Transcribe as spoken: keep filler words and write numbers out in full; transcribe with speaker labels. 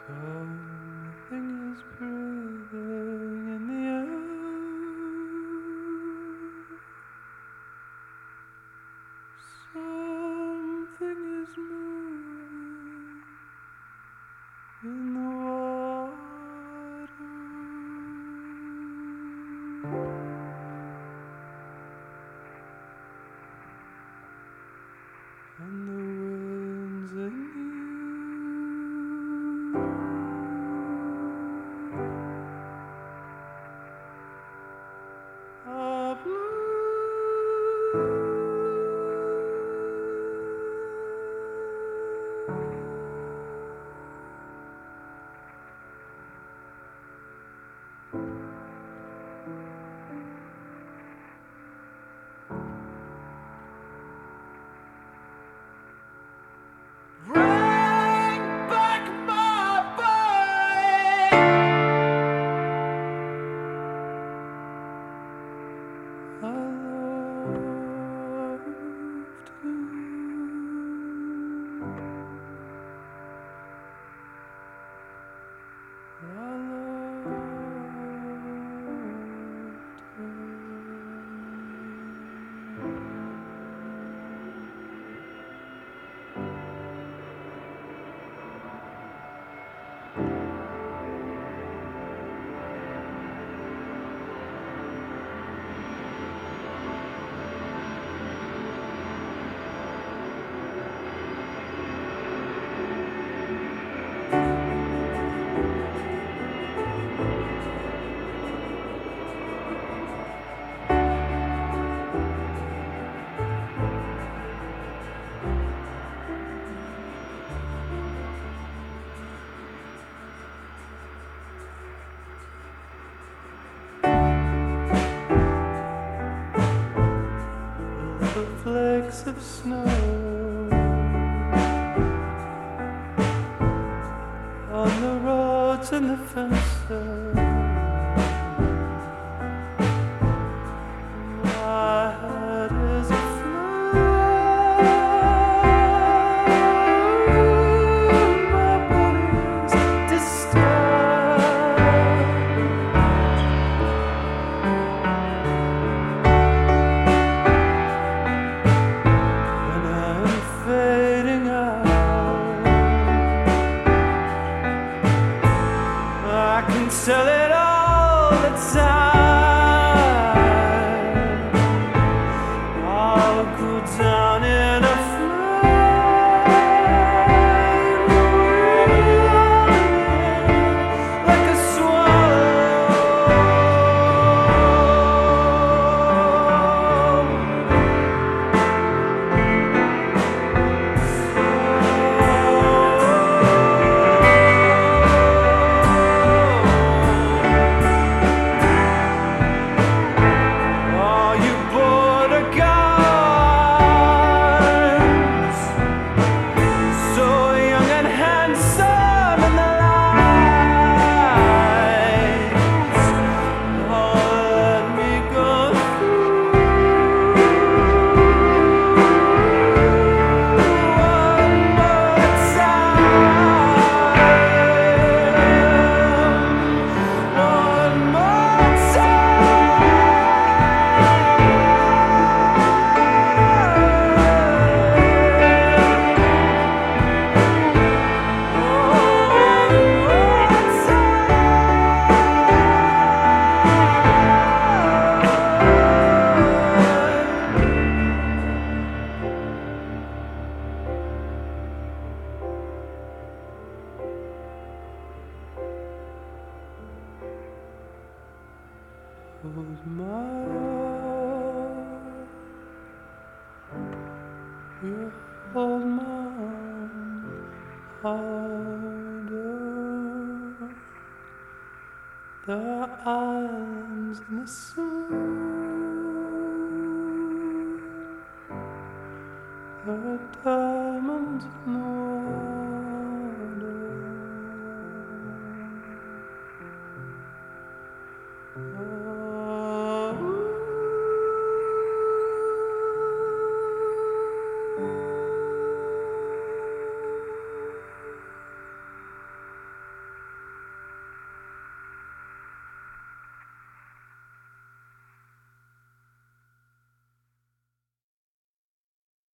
Speaker 1: Something is breathing in the air. Something is moving in the water. And the winds in you are blue. Bring back my boy. I loved him. I loved him. The flakes of snow on the roads and the fences. My head is aflame. My body is disturbed. And I'm fading out. I can tell it all the time. I'll go down in a flame, like a oh, you border guards, so young and handsome in the lights. Oh, let me go through one more time, one more hold my you hold mine harder. There are islands in the sun. There are diamonds in the water.